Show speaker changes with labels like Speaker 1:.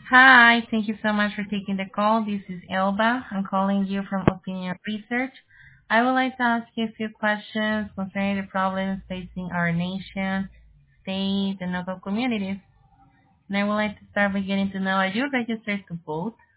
Speaker 1: Hi, thank you so much for taking the call. This is Elba. I'm calling you from Opinion Research. I would like to ask you a few questions concerning the problems facing our nation, state, and local communities. And I would like to start by getting to know, are you registered to vote?